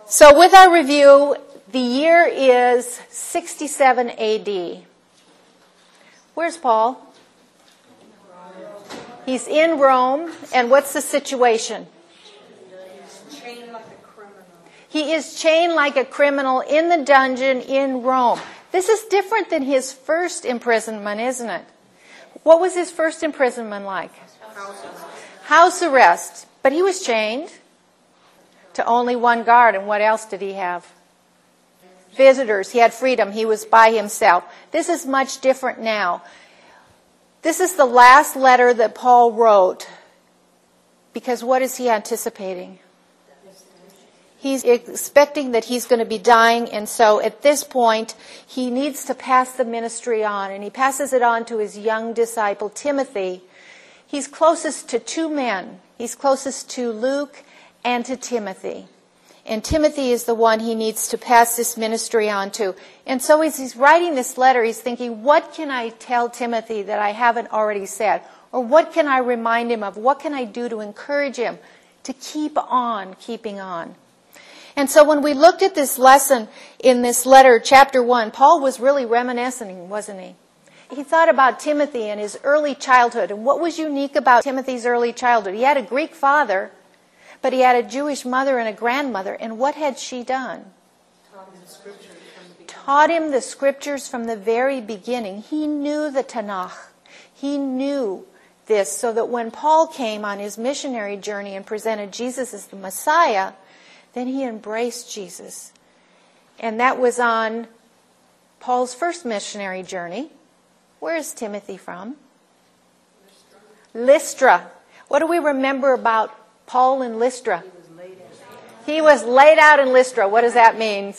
So with our review, the year is 67 AD. Where's Paul? He's in Rome, and what's the situation? He's chained like a criminal. He is chained like a criminal in the dungeon in Rome. This is different than his first imprisonment, isn't it? What was his first imprisonment like? House arrest. But he was chained to only one guard, and what else did he have? Visitors. He had freedom. He was by himself. This is much different now. This is the last letter that Paul wrote, because what is he anticipating? He's expecting that he's going to be dying, and so at this point, he needs to pass the ministry on, and he passes it on to his young disciple, Timothy. He's closest to two men. He's closest to Luke and to Timothy. And Timothy is the one he needs to pass this ministry on to. And so as he's writing this letter, he's thinking, what can I tell Timothy that I haven't already said? Or what can I remind him of? What can I do to encourage him to keep on keeping on? And so when we looked at this lesson in this letter, chapter 1, Paul was really reminiscing, wasn't he? He thought about Timothy and his early childhood. And what was unique about Timothy's early childhood? He had a Greek father, but he had a Jewish mother and a grandmother. And what had she done? Taught him the scriptures from the very beginning. He knew the Tanakh. He knew this, so that when Paul came on his missionary journey and presented Jesus as the Messiah, then he embraced Jesus. And that was on Paul's first missionary journey. Where is Timothy from? Lystra. What do we remember about Paul in Lystra? He was laid out in Lystra. What does that mean?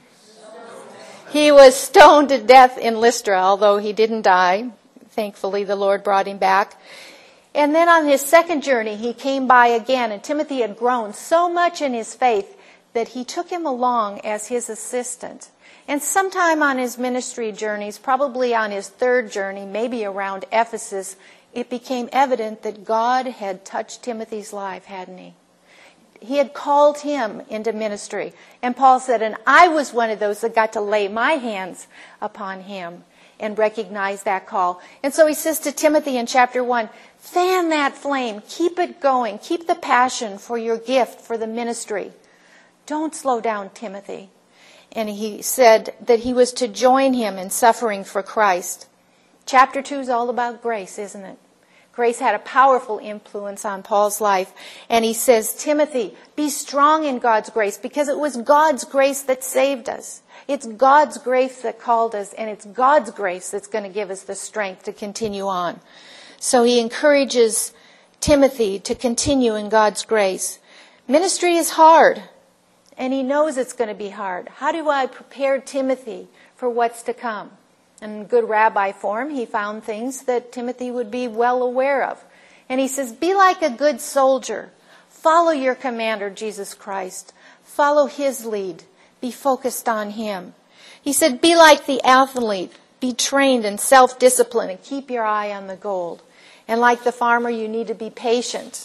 He was stoned to death in Lystra, although he didn't die. Thankfully, the Lord brought him back. And then on his second journey, he came by again, and Timothy had grown so much in his faith that he took him along as his assistant. And sometime on his ministry journeys, probably on his third journey, maybe around Ephesus, it became evident that God had touched Timothy's life, hadn't he? He had called him into ministry. And Paul said, and I was one of those that got to lay my hands upon him and recognize that call. And so he says to Timothy in chapter 1, fan that flame, keep it going, keep the passion for your gift, for the ministry. Don't slow down, Timothy. And he said that he was to join him in suffering for Christ. Chapter 2 is all about grace, isn't it? Grace had a powerful influence on Paul's life. And he says, Timothy, be strong in God's grace, because it was God's grace that saved us. It's God's grace that called us, and it's God's grace that's going to give us the strength to continue on. So he encourages Timothy to continue in God's grace. Ministry is hard, and he knows it's going to be hard. How do I prepare Timothy for what's to come? In good rabbi form, he found things that Timothy would be well aware of. And he says, be like a good soldier. Follow your commander, Jesus Christ. Follow his lead. Be focused on him. He said, be like the athlete. Be trained in self-discipline and keep your eye on the goal. And like the farmer, you need to be patient.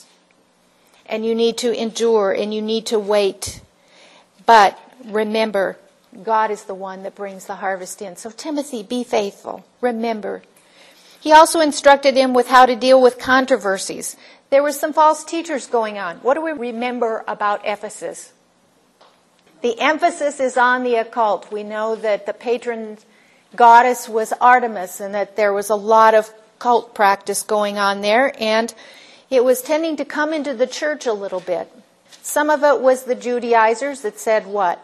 And you need to endure and you need to wait. But remember, God is the one that brings the harvest in. So Timothy, be faithful. Remember. He also instructed him with how to deal with controversies. There were some false teachers going on. What do we remember about Ephesus? The emphasis is on the occult. We know that the patron goddess was Artemis and that there was a lot of cult practice going on there. And it was tending to come into the church a little bit. Some of it was the Judaizers that said what?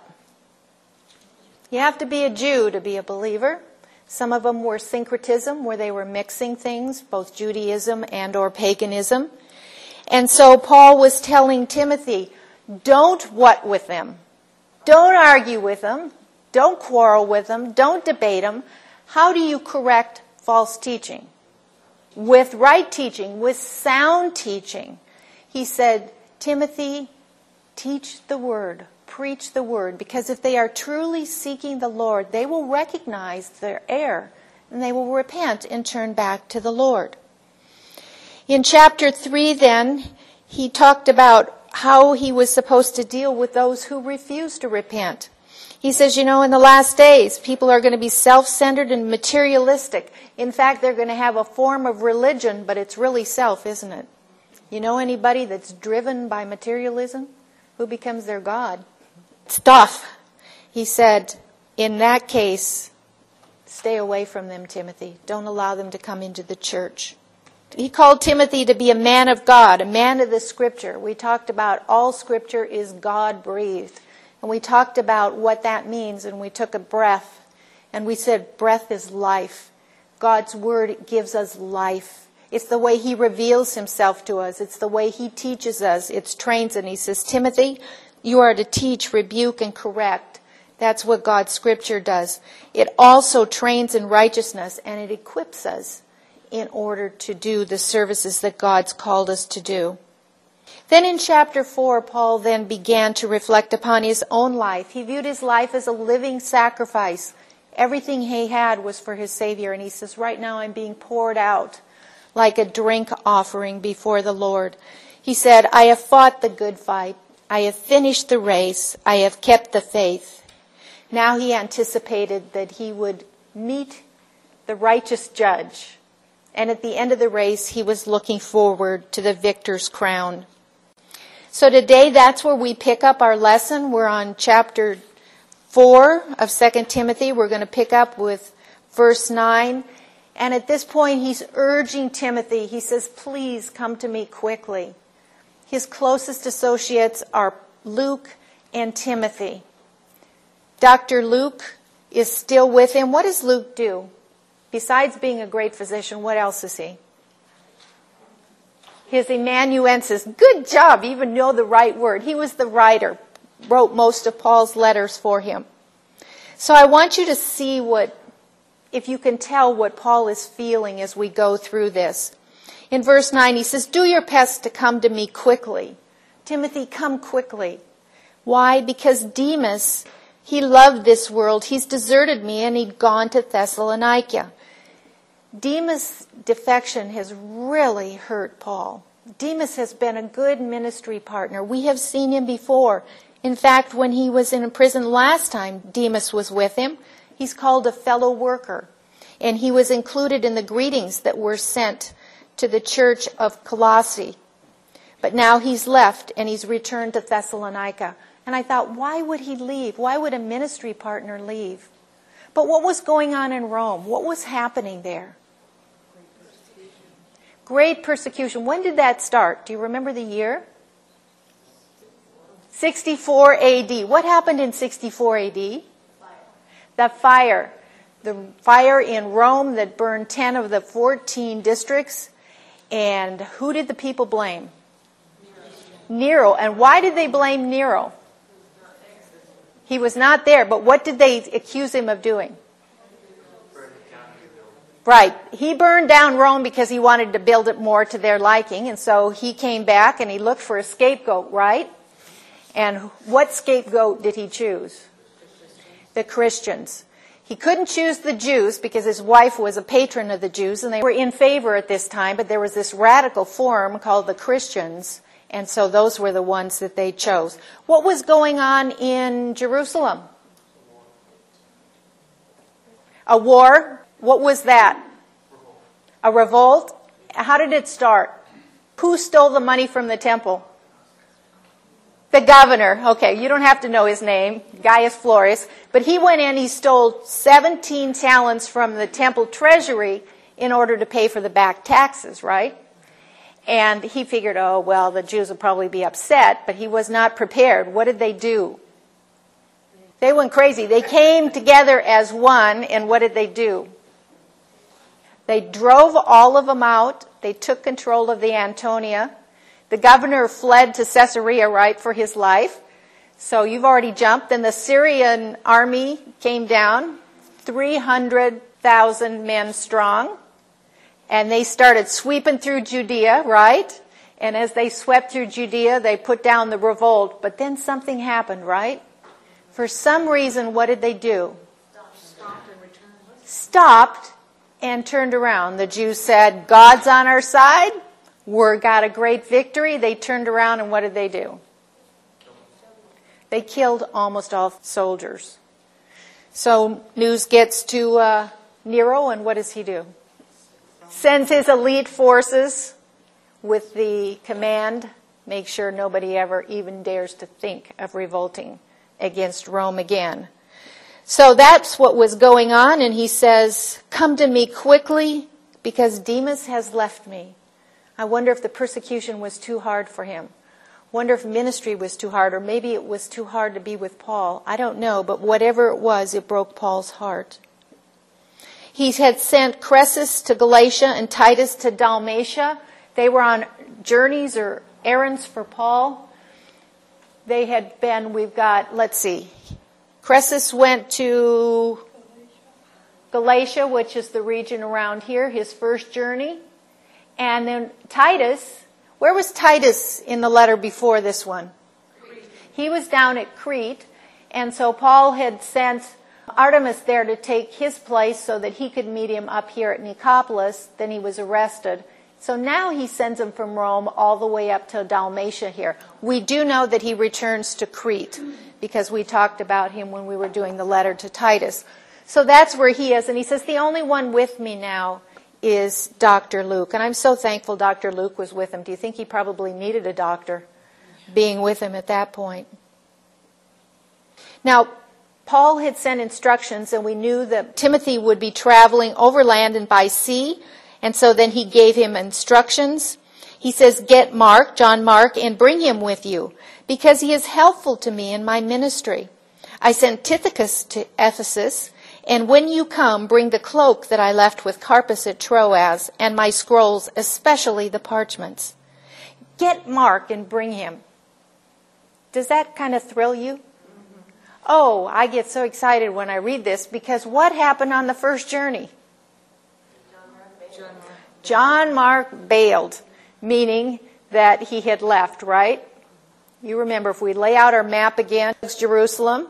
You have to be a Jew to be a believer. Some of them were syncretism, where they were mixing things, both Judaism and or paganism. And so Paul was telling Timothy, don't what with them. Don't argue with them. Don't quarrel with them. Don't debate them. How do you correct false teaching? With right teaching, with sound teaching. He said, Timothy, teach the word. Preach the word, because if they are truly seeking the Lord, they will recognize their error and they will repent and turn back to the Lord. In chapter 3 then, he talked about how he was supposed to deal with those who refused to repent. He says, in the last days, people are going to be self-centered and materialistic. In fact, they're going to have a form of religion, but it's really self, isn't it? You know anybody that's driven by materialism? Who becomes their God? Stuff. He said, in that case, stay away from them, Timothy. Don't allow them to come into the church. He called Timothy to be a man of God, a man of the Scripture. We talked about all Scripture is God-breathed. And we talked about what that means, and we took a breath. And we said breath is life. God's Word gives us life. It's the way He reveals Himself to us. It's the way He teaches us. It trains. And He says, Timothy, you are to teach, rebuke, and correct. That's what God's Scripture does. It also trains in righteousness, and it equips us in order to do the services that God's called us to do. Then in chapter 4, Paul then began to reflect upon his own life. He viewed his life as a living sacrifice. Everything he had was for his Savior. And he says, right now I'm being poured out like a drink offering before the Lord. He said, I have fought the good fight. I have finished the race. I have kept the faith. Now he anticipated that he would meet the righteous judge. And at the end of the race, he was looking forward to the victor's crown. So today, that's where we pick up our lesson. We're on chapter 4 of 2 Timothy. We're going to pick up with verse 9. And at this point, he's urging Timothy. He says, please come to me quickly. His closest associates are Luke and Timothy. Dr. Luke is still with him. What does Luke do? Besides being a great physician, what else is he? His amanuensis. Good job, you even know the right word. He was the writer, wrote most of Paul's letters for him. So I want you to see if you can tell what Paul is feeling as we go through this. In verse 9, he says, do your best to come to me quickly. Timothy, come quickly. Why? Because Demas, he loved this world. He's deserted me and he'd gone to Thessalonica. Demas' defection has really hurt Paul. Demas has been a good ministry partner. We have seen him before. In fact, when he was in prison last time, Demas was with him. He's called a fellow worker. And he was included in the greetings that were sent to the church of Colossae. But now he's left and he's returned to Thessalonica. And I thought, why would he leave? Why would a ministry partner leave? But what was going on in Rome? What was happening there? Great persecution. When did that start? Do you remember the year? 64 AD. What happened in 64 AD? The fire. The fire in Rome that burned 10 of the 14 districts. And who did the people blame? Nero. And why did they blame Nero? He was not there. But what did they accuse him of doing? Right. He burned down Rome because he wanted to build it more to their liking. And so he came back and he looked for a scapegoat, right? And what scapegoat did he choose? The Christians. He couldn't choose the Jews because his wife was a patron of the Jews and they were in favor at this time. But there was this radical form called the Christians. And so those were the ones that they chose. What was going on in Jerusalem? A war. What was that? A revolt? How did it start? Who stole the money from the temple? The governor. Okay, you don't have to know his name, Gaius Florus. But he went in, he stole 17 talents from the temple treasury in order to pay for the back taxes, right? And he figured, oh, well, the Jews will probably be upset, but he was not prepared. What did they do? They went crazy. They came together as one, and what did they do? They drove all of them out. They took control of the Antonia. The governor fled to Caesarea, right, for his life. So you've already jumped. Then the Syrian army came down, 300,000 men strong. And they started sweeping through Judea, right? And as they swept through Judea, they put down the revolt. But then something happened, right? For some reason, what did they do? Stopped and turned around. The Jews said, God's on our side. We've got a great victory. They turned around and what did they do? They killed almost all soldiers. So news gets to Nero, and what does he do? Sends his elite forces with the command, make sure nobody ever even dares to think of revolting against Rome again. So that's what was going on, and he says, come to me quickly, because Demas has left me. I wonder if the persecution was too hard for him. Wonder if ministry was too hard, or maybe it was too hard to be with Paul. I don't know, but whatever it was, it broke Paul's heart. He had sent Crescens to Galatia and Titus to Dalmatia. They were on journeys or errands for Paul. They had been, Crescens went to Galatia, which is the region around here, his first journey. And then Titus, where was Titus in the letter before this one? Crete. He was down at Crete. And so Paul had sent Artemas there to take his place so that he could meet him up here at Nicopolis. Then he was arrested. So now he sends him from Rome all the way up to Dalmatia here. We do know that he returns to Crete because we talked about him when we were doing the letter to Titus. So that's where he is. And he says, the only one with me now is Dr. Luke. And I'm so thankful Dr. Luke was with him. Do you think he probably needed a doctor being with him at that point? Now, Paul had sent instructions, and we knew that Timothy would be traveling overland and by sea. And so then he gave him instructions. He says, get Mark, John Mark, and bring him with you, because he is helpful to me in my ministry. I sent Tychicus to Ephesus, and when you come, bring the cloak that I left with Carpus at Troas, and my scrolls, especially the parchments. Get Mark and bring him. Does that kind of thrill you? Oh, I get so excited when I read this, because what happened on the first journey? John Mark bailed, meaning that he had left, right? You remember, if we lay out our map again, it's Jerusalem,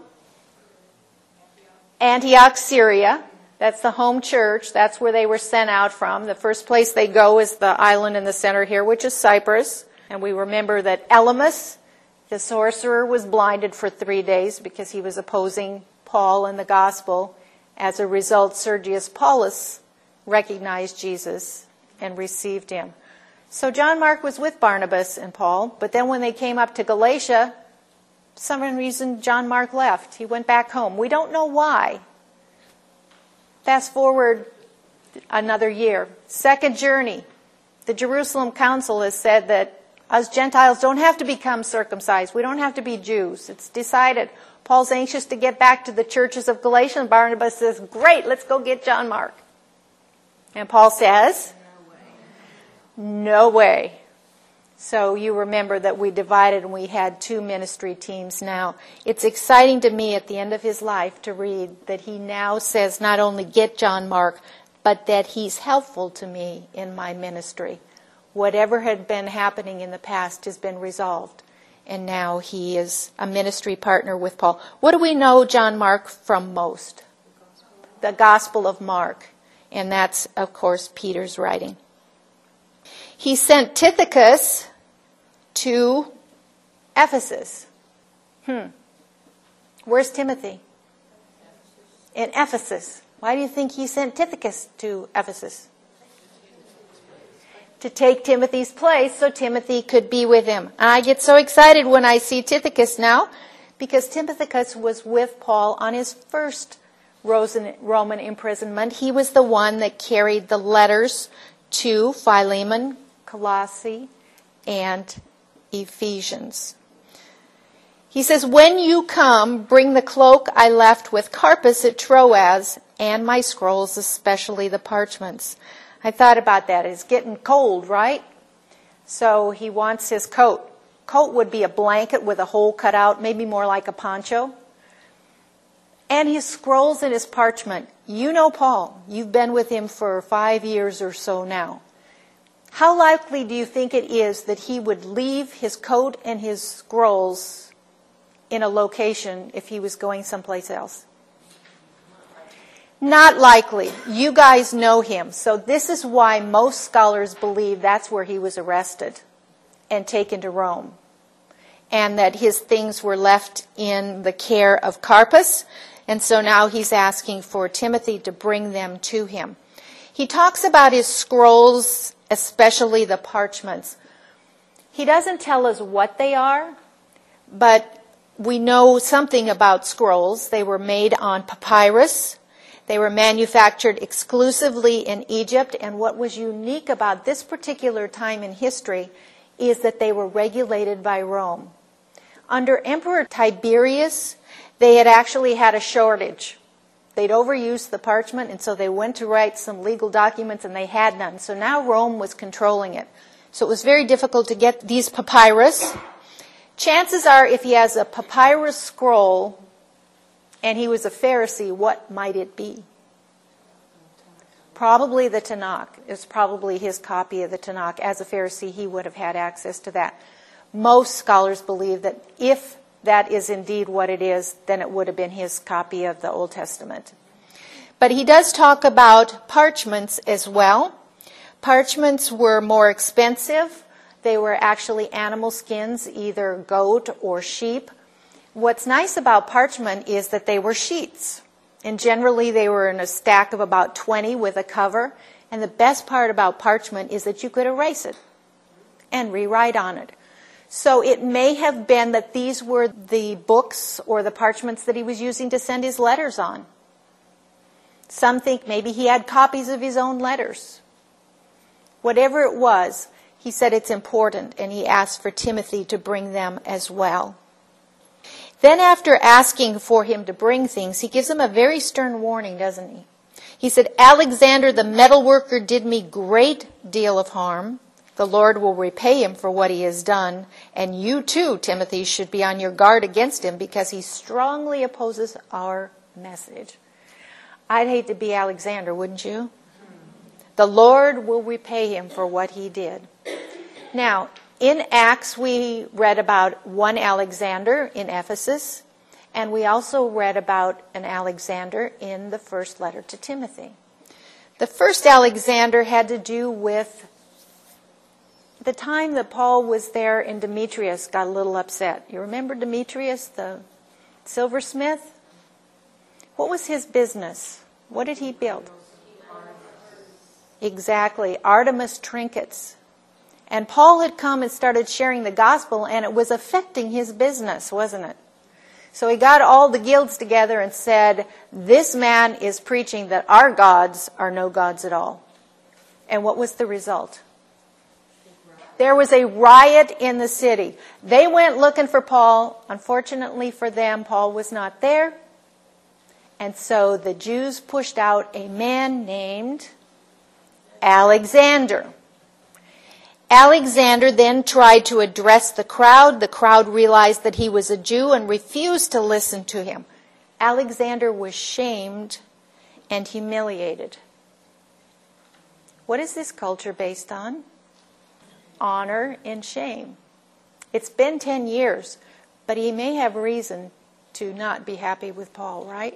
Antioch, Syria. That's the home church. That's where they were sent out from. The first place they go is the island in the center here, which is Cyprus. And we remember that Elymas, the sorcerer, was blinded for 3 days because he was opposing Paul and the gospel. As a result, Sergius Paulus recognized Jesus and received him. So John Mark was with Barnabas and Paul, but then when they came up to Galatia, for some reason John Mark left. He went back home. We don't know why. Fast forward another year. Second journey. The Jerusalem Council has said that us Gentiles don't have to become circumcised. We don't have to be Jews. It's decided. Paul's anxious to get back to the churches of Galatia, and Barnabas says, great, let's go get John Mark. And Paul says, no way. So you remember that we divided and we had 2 ministry teams now. It's exciting to me at the end of his life to read that he now says not only get John Mark, but that he's helpful to me in my ministry. Whatever had been happening in the past has been resolved. And now he is a ministry partner with Paul. What do we know John Mark from most? The Gospel of Mark. And that's, of course, Peter's writing. He sent Tychicus to Ephesus. Where's Timothy? In Ephesus. Why do you think he sent Tychicus to Ephesus? To take Timothy's place so Timothy could be with him. And I get so excited when I see Tychicus now, because Tychicus was with Paul on his first Roman imprisonment. He was the one that carried the letters to Philemon, Colossae, and Ephesians. He says, when you come, bring the cloak I left with Carpus at Troas, and my scrolls, especially the parchments. I thought about that. It's getting cold, right? So he wants his coat. Coat would be a blanket with a hole cut out, maybe more like a poncho. And his scrolls and his parchment. You know Paul. You've been with him for 5 years or so now. How likely do you think it is that he would leave his coat and his scrolls in a location if he was going someplace else? Not likely. You guys know him. So this is why most scholars believe that's where he was arrested and taken to Rome. and that his things were left in the care of Carpus. And so now he's asking for Timothy to bring them to him. He talks about his scrolls, especially the parchments. He doesn't tell us what they are, but we know something about scrolls. They were made on papyrus. They were manufactured exclusively in Egypt. And what was unique about this particular time in history is that they were regulated by Rome. Under Emperor Tiberius, they had actually had a shortage. They'd overused the parchment, and so they went to write some legal documents, and they had none. So now Rome was controlling it. So it was very difficult to get these papyrus. Chances are, if he has a papyrus scroll and he was a Pharisee, what might it be? Probably the Tanakh. It's probably his copy of the Tanakh. As a Pharisee, he would have had access to that. Most scholars believe that if that is indeed what it is, then it would have been his copy of the Old Testament. But he does talk about parchments as well. Parchments were more expensive. They were actually animal skins, either goat or sheep. What's nice about parchment is that they were sheets. And generally they were in a stack of about 20 with a cover. And the best part about parchment is that you could erase it and rewrite on it. So it may have been that these were the books or the parchments that he was using to send his letters on. Some think maybe he had copies of his own letters. Whatever it was, he said it's important, and he asked for Timothy to bring them as well. Then after asking for him to bring things, he gives him a very stern warning, doesn't he? He said, Alexander the metalworker did me great deal of harm. The Lord will repay him for what he has done. And you too, Timothy, should be on your guard against him because he strongly opposes our message. I'd hate to be Alexander, wouldn't you? The Lord will repay him for what he did. Now, in Acts, we read about one Alexander in Ephesus, and we also read about an Alexander in the first letter to Timothy. The first Alexander had to do with the time that Paul was there and Demetrius got a little upset. You remember Demetrius, the silversmith? What was his business? What did he build? Exactly, Artemis trinkets. And Paul had come and started sharing the gospel, and it was affecting his business, wasn't it? So he got all the guilds together and said, this man is preaching that our gods are no gods at all. And what was the result? There was a riot in the city. They went looking for Paul. Unfortunately for them, Paul was not there. And so the Jews pushed out a man named Alexander. Alexander then tried to address the crowd. The crowd realized that he was a Jew and refused to listen to him. Alexander was shamed and humiliated. What is this culture based on? Honor and shame. It's been 10 years, but he may have reason to not be happy with Paul, right?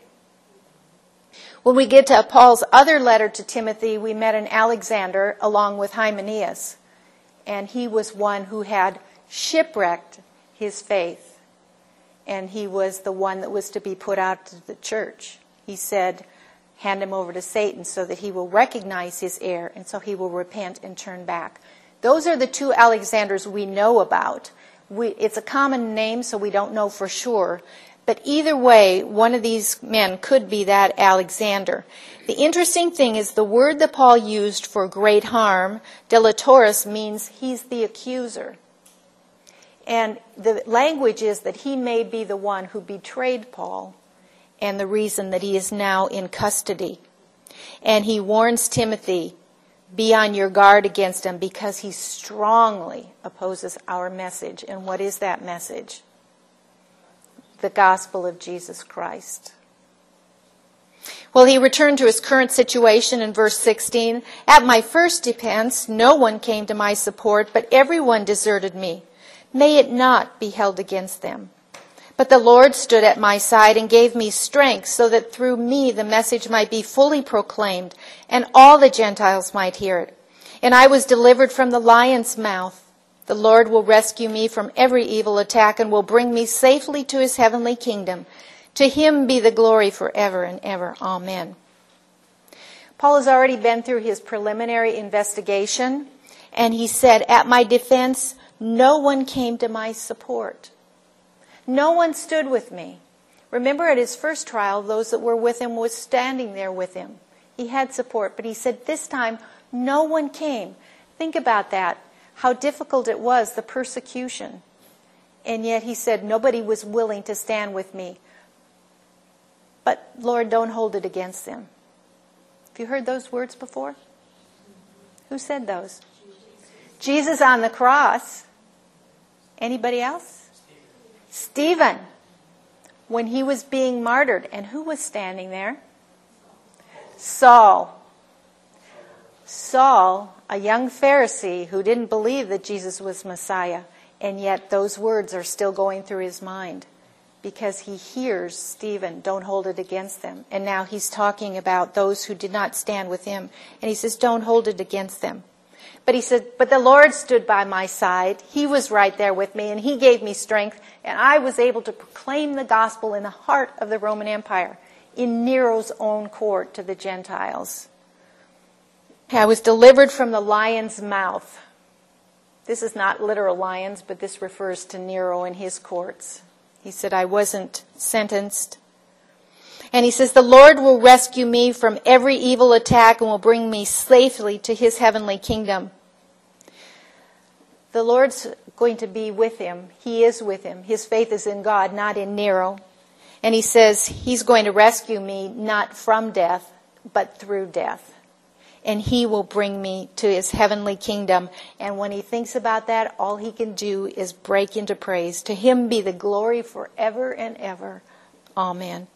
When we get to Paul's other letter to Timothy, we met an Alexander along with Hymenaeus. And he was one who had shipwrecked his faith. And he was the one that was to be put out to the church. He said, hand him over to Satan so that he will recognize his error and so he will repent and turn back. Those are the two Alexanders we know about. It's a common name, so we don't know for sure. But either way, one of these men could be that Alexander. The interesting thing is the word that Paul used for great harm, delatoris, means he's the accuser. And the language is that he may be the one who betrayed Paul and the reason that he is now in custody. And he warns Timothy, be on your guard against him because he strongly opposes our message. And what is that message? The gospel of Jesus Christ. Well, he returned to his current situation in verse 16. At my first defense, no one came to my support, but everyone deserted me. May it not be held against them. But the Lord stood at my side and gave me strength so that through me the message might be fully proclaimed and all the Gentiles might hear it. And I was delivered from the lion's mouth. The Lord will rescue me from every evil attack and will bring me safely to his heavenly kingdom. To him be the glory forever and ever. Amen. Paul has already been through his preliminary investigation, and he said, at my defense, no one came to my support. No one stood with me. Remember, at his first trial, those that were with him was standing there with him. He had support, but he said, this time, no one came. Think about that, how difficult it was, the persecution. And yet he said, nobody was willing to stand with me. But, Lord, don't hold it against them. Have you heard those words before? Who said those? Jesus on the cross. Anybody else? Stephen. When he was being martyred. And who was standing there? Saul. Saul, a young Pharisee who didn't believe that Jesus was Messiah. And yet those words are still going through his mind. Because he hears Stephen, don't hold it against them. And now he's talking about those who did not stand with him. And he says, don't hold it against them. But he said, but the Lord stood by my side. He was right there with me, and he gave me strength. And I was able to proclaim the gospel in the heart of the Roman Empire, in Nero's own court to the Gentiles. I was delivered from the lion's mouth. This is not literal lions, but this refers to Nero and his courts. He said, I wasn't sentenced. And he says, the Lord will rescue me from every evil attack and will bring me safely to his heavenly kingdom. The Lord's going to be with him. He is with him. His faith is in God, not in Nero. And he says, he's going to rescue me not from death, but through death. And he will bring me to his heavenly kingdom. And when he thinks about that, all he can do is break into praise. To him be the glory forever and ever. Amen.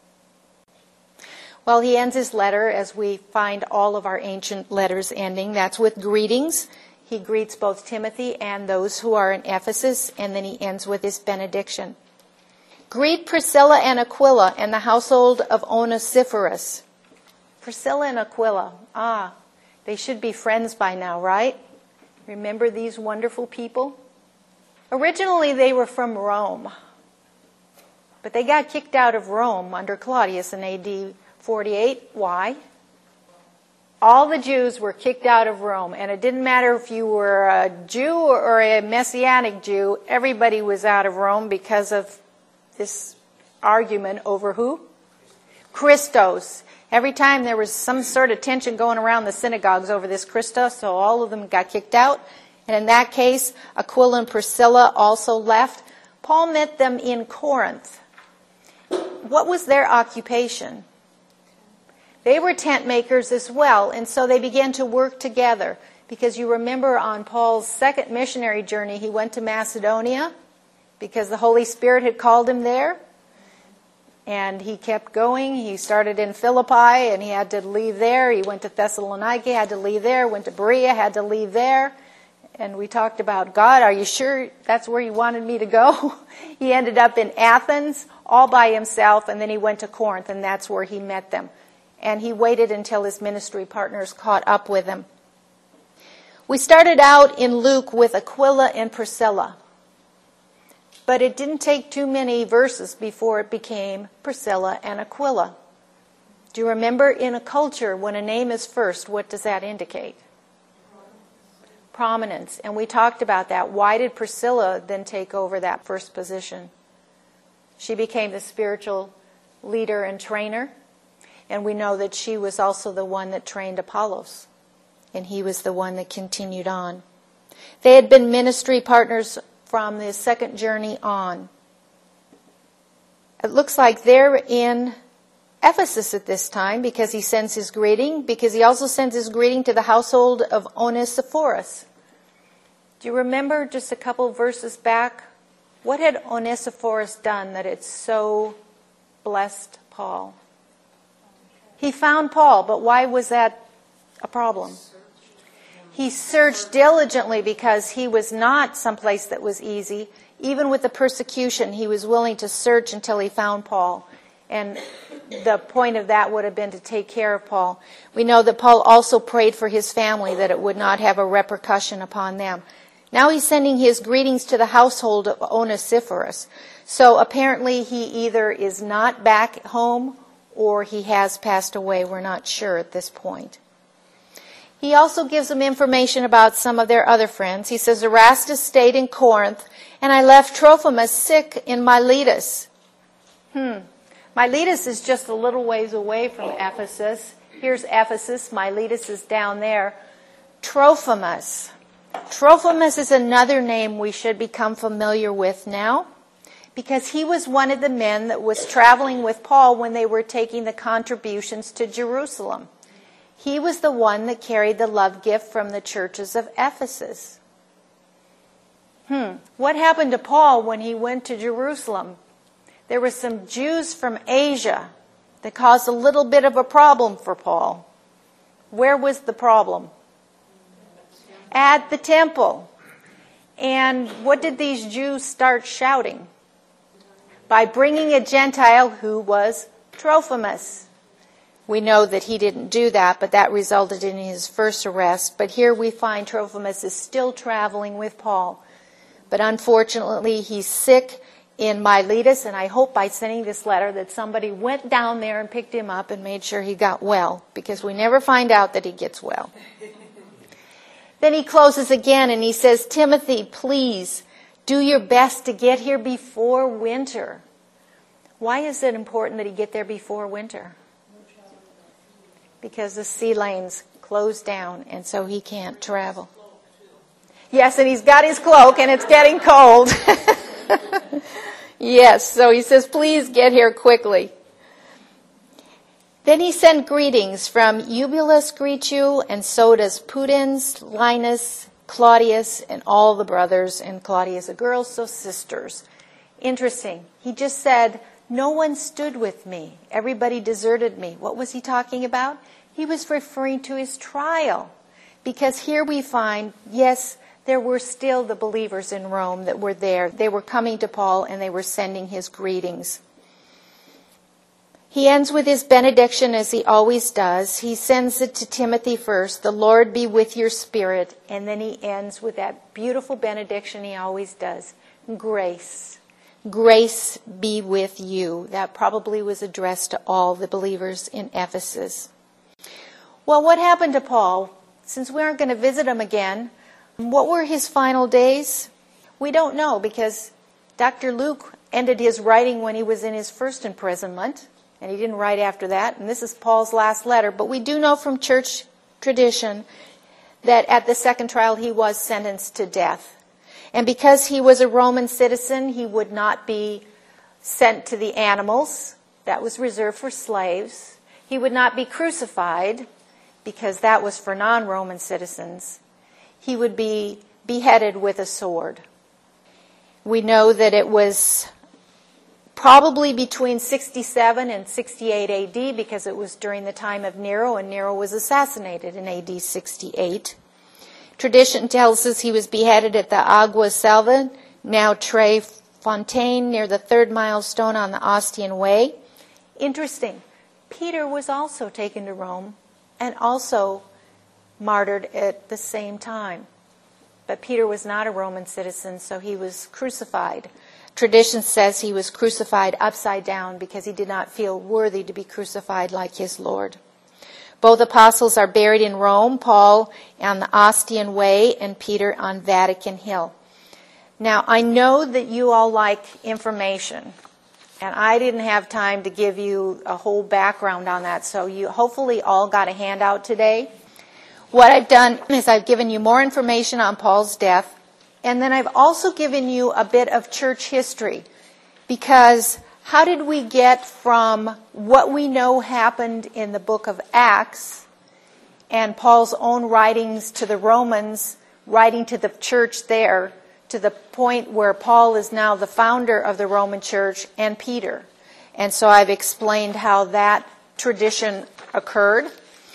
Well, he ends his letter as we find all of our ancient letters ending. That's with greetings. He greets both Timothy and those who are in Ephesus, and then he ends with his benediction. Greet Priscilla and Aquila and the household of Onesiphorus. Priscilla and Aquila. They should be friends by now, right? Remember these wonderful people? Originally, they were from Rome. But they got kicked out of Rome under Claudius in AD 48. Why? All the Jews were kicked out of Rome. And it didn't matter if you were a Jew or a Messianic Jew. Everybody was out of Rome because of this argument over who? Christos. Every time there was some sort of tension going around the synagogues over this Christos, so all of them got kicked out. And in that case, Aquila and Priscilla also left. Paul met them in Corinth. What was their occupation? They were tent makers as well, and so they began to work together. Because you remember on Paul's second missionary journey, he went to Macedonia because the Holy Spirit had called him there. And he kept going. He started in Philippi, and he had to leave there. He went to Thessalonica, had to leave there. Went to Berea, had to leave there. And we talked about, God, are you sure that's where you wanted me to go? He ended up in Athens all by himself, and then he went to Corinth, and that's where he met them. And he waited until his ministry partners caught up with him. We started out in Luke with Aquila and Priscilla. But it didn't take too many verses before it became Priscilla and Aquila. Do you remember in a culture when a name is first, what does that indicate? Prominence. And we talked about that. Why did Priscilla then take over that first position? She became the spiritual leader and trainer. And we know that she was also the one that trained Apollos. And he was the one that continued on. They had been ministry partners from the second journey on. It looks like they're in Ephesus at this time because he sends his greeting, because he also sends his greeting to the household of Onesiphorus. Do you remember just a couple verses back? What had Onesiphorus done that it so blessed Paul? He found Paul, but why was that a problem? He searched diligently because he was not someplace that was easy. Even with the persecution, he was willing to search until he found Paul. And the point of that would have been to take care of Paul. We know that Paul also prayed for his family that it would not have a repercussion upon them. Now he's sending his greetings to the household of Onesiphorus. So apparently he either is not back home or he has passed away. We're not sure at this point. He also gives them information about some of their other friends. He says, Erastus stayed in Corinth, and I left Trophimus sick in Miletus. Miletus is just a little ways away from Ephesus. Here's Ephesus. Miletus is down there. Trophimus. Trophimus is another name we should become familiar with now, because he was one of the men that was traveling with Paul when they were taking the contributions to Jerusalem. He was the one that carried the love gift from the churches of Ephesus. What happened to Paul when he went to Jerusalem? There were some Jews from Asia that caused a little bit of a problem for Paul. Where was the problem? At the temple. And what did these Jews start shouting? By bringing a Gentile who was Trophimus. We know that he didn't do that, but that resulted in his first arrest. But here we find Trophimus is still traveling with Paul. But unfortunately, he's sick in Miletus, and I hope by sending this letter that somebody went down there and picked him up and made sure he got well, because we never find out that he gets well. Then he closes again and he says, Timothy, please do your best to get here before winter. Why is it important that he get there before winter? Because the sea lanes close down, and so he can't travel. Yes, and he's got his cloak, and it's getting cold. Yes, so he says, please get here quickly. Then he sent greetings from Eubulus greet you, and so does Pudens, Linus, Claudius, and all the brothers, and Claudius a girl, so sisters. Interesting. He just said, no one stood with me. Everybody deserted me. What was he talking about? He was referring to his trial. Because here we find, yes, there were still the believers in Rome that were there. They were coming to Paul and they were sending his greetings. He ends with his benediction as he always does. He sends it to Timothy first, the Lord be with your spirit. And then he ends with that beautiful benediction he always does. Grace. Grace be with you. That probably was addressed to all the believers in Ephesus. Well, what happened to Paul? Since we aren't going to visit him again, what were his final days? We don't know, because Dr. Luke ended his writing when he was in his first imprisonment, and he didn't write after that, and this is Paul's last letter. But we do know from church tradition that at the second trial he was sentenced to death. And because he was a Roman citizen, he would not be sent to the animals. That was reserved for slaves. He would not be crucified, because that was for non-Roman citizens. He would be beheaded with a sword. We know that it was probably between 67 and 68 AD, because it was during the time of Nero, and Nero was assassinated in AD 68. Tradition tells us he was beheaded at the Agua Selva, now Tre Fontaine, near the 3rd milestone on the Ostian Way. Interesting. Peter was also taken to Rome and also martyred at the same time. But Peter was not a Roman citizen, so he was crucified. Tradition says he was crucified upside down because he did not feel worthy to be crucified like his Lord. Both apostles are buried in Rome, Paul on the Ostian Way and Peter on Vatican Hill. Now, I know that you all like information, and I didn't have time to give you a whole background on that, so you hopefully all got a handout today. What I've done is I've given you more information on Paul's death, and then I've also given you a bit of church history, because how did we get from what we know happened in the book of Acts and Paul's own writings to the Romans, writing to the church there, to the point where Paul is now the founder of the Roman church and Peter? And so I've explained how that tradition occurred.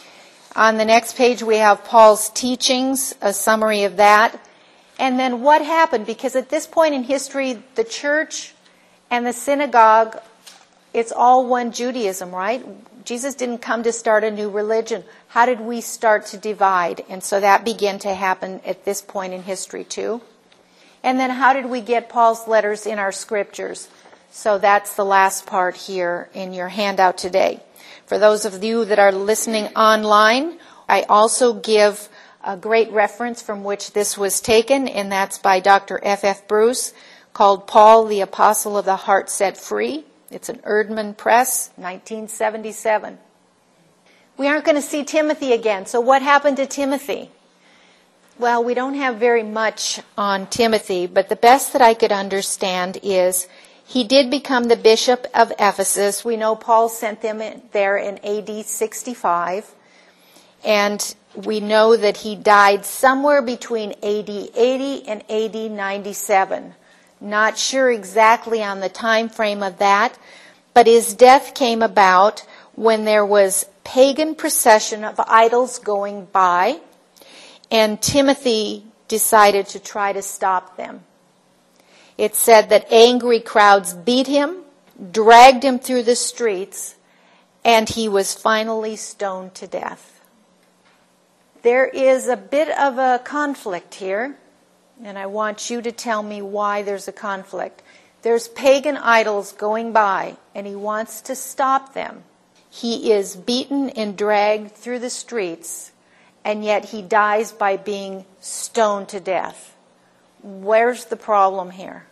On the next page we have Paul's teachings, a summary of that. And then what happened? Because at this point in history, the church and the synagogue, it's all one Judaism, right? Jesus didn't come to start a new religion. How did we start to divide? And so that began to happen at this point in history too. And then how did we get Paul's letters in our scriptures? So that's the last part here in your handout today. For those of you that are listening online, I also give a great reference from which this was taken, and that's by Dr. F.F. Bruce, called Paul, the Apostle of the Heart Set Free. It's an Erdman Press, 1977. We aren't going to see Timothy again. So what happened to Timothy? Well, we don't have very much on Timothy, but the best that I could understand is he did become the bishop of Ephesus. We know Paul sent them there in AD 65. And we know that he died somewhere between AD 80 and AD 97. Not sure exactly on the time frame of that, but his death came about when there was pagan procession of idols going by, and Timothy decided to try to stop them. It said that angry crowds beat him, dragged him through the streets, and he was finally stoned to death. There is a bit of a conflict here, and I want you to tell me why there's a conflict. There's pagan idols going by, and he wants to stop them. He is beaten and dragged through the streets, and yet he dies by being stoned to death. Where's the problem here?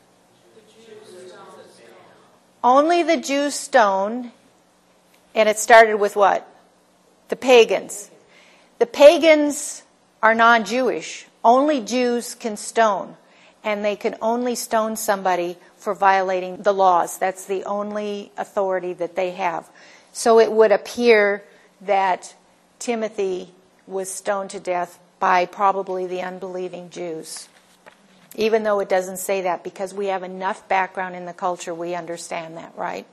Only the Jews stoned, and it started with what? The pagans. The pagans are non-Jewish. Only Jews can stone, and they can only stone somebody for violating the laws. That's the only authority that they have. So it would appear that Timothy was stoned to death by probably the unbelieving Jews. Even though it doesn't say that, because we have enough background in the culture, we understand that, right?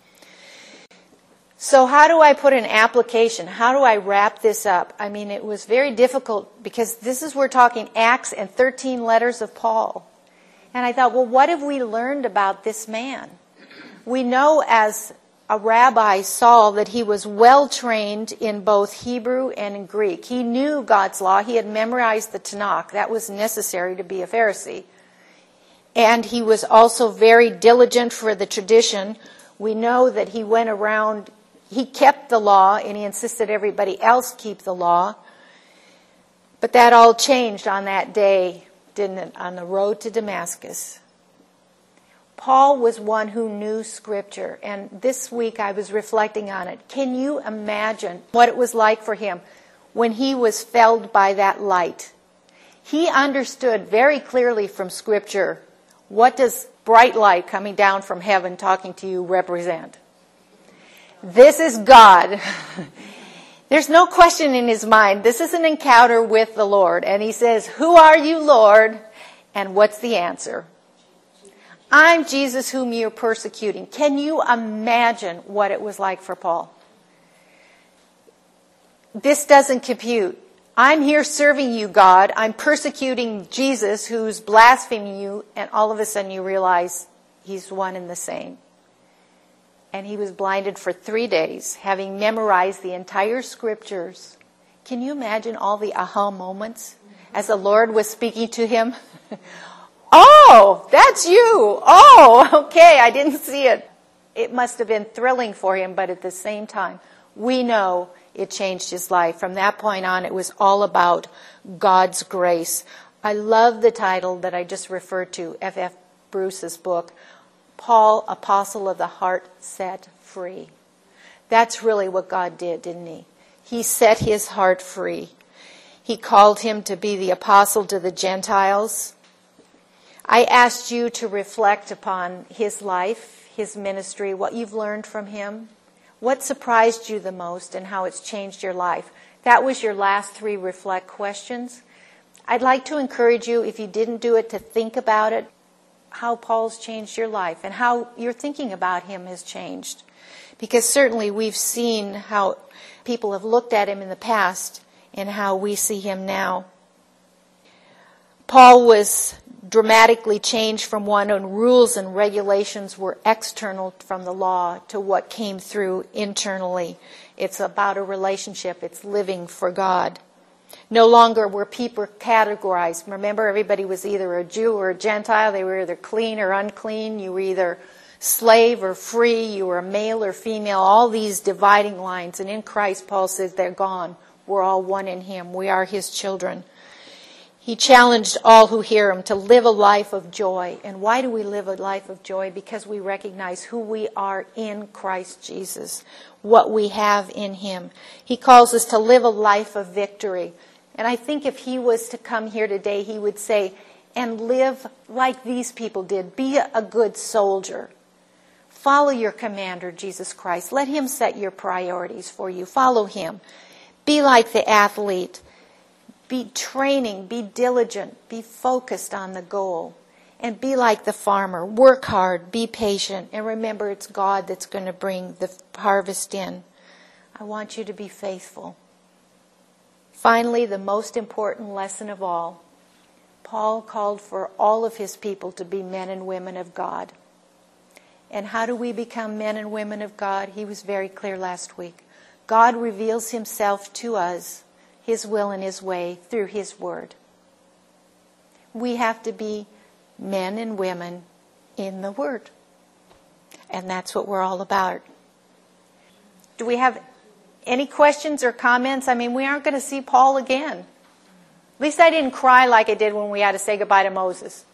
So how do I put an application? How do I wrap this up? I mean, it was very difficult because we're talking Acts and 13 letters of Paul. And I thought, well, what have we learned about this man? We know as a rabbi, Saul, that he was well trained in both Hebrew and in Greek. He knew God's law. He had memorized the Tanakh. That was necessary to be a Pharisee. And he was also very diligent for the tradition. We know that he went around, he kept the law, and he insisted everybody else keep the law. But that all changed on that day, didn't it, on the road to Damascus. Paul was one who knew Scripture, and this week I was reflecting on it. Can you imagine what it was like for him when he was felled by that light? He understood very clearly from Scripture, what does bright light coming down from heaven talking to you represent? This is God. There's no question in his mind. This is an encounter with the Lord. And he says, "Who are you, Lord?" And what's the answer? "I'm Jesus whom you're persecuting." Can you imagine what it was like for Paul? This doesn't compute. I'm here serving you, God. I'm persecuting Jesus who's blaspheming you. And all of a sudden you realize he's one and the same. And he was blinded for 3 days, having memorized the entire Scriptures. Can you imagine all the aha moments as the Lord was speaking to him? Oh, that's you. Oh, okay, I didn't see it. It must have been thrilling for him, but at the same time, we know it changed his life. From that point on, it was all about God's grace. I love the title that I just referred to, F.F. Bruce's book, Paul, Apostle of the Heart Set Free. That's really what God did, didn't he? He set his heart free. He called him to be the apostle to the Gentiles. I asked you to reflect upon his life, his ministry, what you've learned from him. What surprised you the most and how it's changed your life? That was your last 3 reflect questions. I'd like to encourage you, if you didn't do it, to think about it, how Paul's changed your life and how your thinking about him has changed. Because certainly we've seen how people have looked at him in the past and how we see him now. Paul was dramatically changed from one when rules and regulations were external from the law to what came through internally. It's about a relationship. It's living for God. No longer were people categorized. Remember, everybody was either a Jew or a Gentile. They were either clean or unclean. You were either slave or free. You were male or female. All these dividing lines. And in Christ, Paul says, they're gone. We're all one in Him. We are His children. He challenged all who hear Him to live a life of joy. And why do we live a life of joy? Because we recognize who we are in Christ Jesus, what we have in Him. He calls us to live a life of victory. And I think if He was to come here today, He would say, and live like these people did. Be a good soldier. Follow your commander, Jesus Christ. Let Him set your priorities for you. Follow Him. Be like the athlete. Be training, be diligent, be focused on the goal. And be like the farmer. Work hard, be patient, and remember it's God that's going to bring the harvest in. I want you to be faithful. Finally, the most important lesson of all, Paul called for all of his people to be men and women of God. And how do we become men and women of God? He was very clear last week. God reveals Himself to us, His will and His way, through His Word. We have to be men and women in the Word. And that's what we're all about. Do we have any questions or comments? I mean, we aren't going to see Paul again. At least I didn't cry like I did when we had to say goodbye to Moses.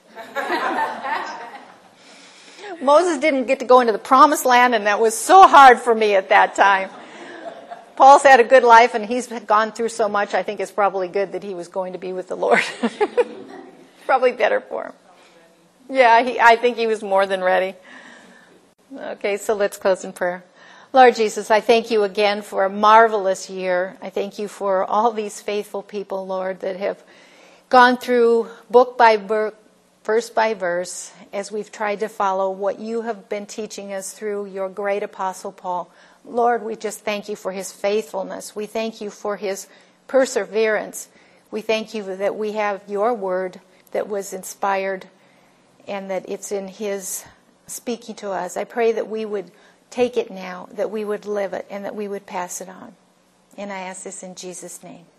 Moses didn't get to go into the promised land, and that was so hard for me at that time. Paul's had a good life, and he's gone through so much. I think it's probably good that he was going to be with the Lord. Probably better for him. Yeah, I think he was more than ready. Okay, so let's close in prayer. Lord Jesus, I thank You again for a marvelous year. I thank You for all these faithful people, Lord, that have gone through book by book, verse by verse, as we've tried to follow what You have been teaching us through Your great apostle Paul. Lord, we just thank You for his faithfulness. We thank You for his perseverance. We thank You that we have Your word that was inspired and that it's in His speaking to us. I pray that we would take it now, that we would live it, and that we would pass it on. And I ask this in Jesus' name.